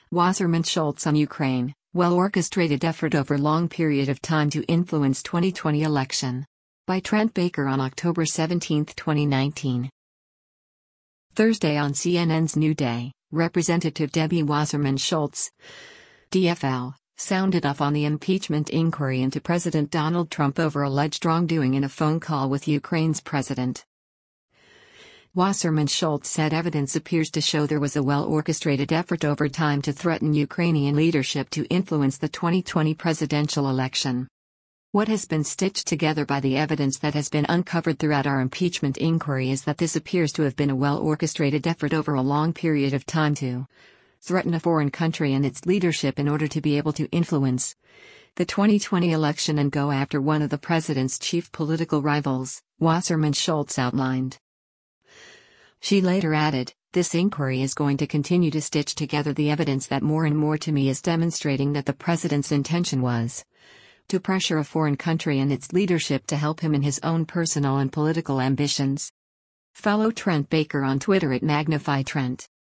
Wasserman Schultz on Ukraine, well-orchestrated effort over long period of time to influence 2020 election. By Trent Baker on October 17, 2019. Thursday on CNN's New Day, Representative Debbie Wasserman Schultz, DFL, sounded off on the impeachment inquiry into President Donald Trump over alleged wrongdoing in a phone call with Ukraine's president. Wasserman Schultz said evidence appears to show there was a well-orchestrated effort over time to threaten Ukrainian leadership to influence the 2020 presidential election. What has been stitched together by the evidence that has been uncovered throughout our impeachment inquiry is that this appears to have been a well-orchestrated effort over a long period of time to threaten a foreign country and its leadership in order to be able to influence the 2020 election and go after one of the president's chief political rivals, Wasserman Schultz outlined. She later added, "This inquiry is going to continue to stitch together the evidence that more and more to me is demonstrating that the president's intention was to pressure a foreign country and its leadership to help him in his own personal and political ambitions." Follow Trent Baker on Twitter at MagnifyTrent.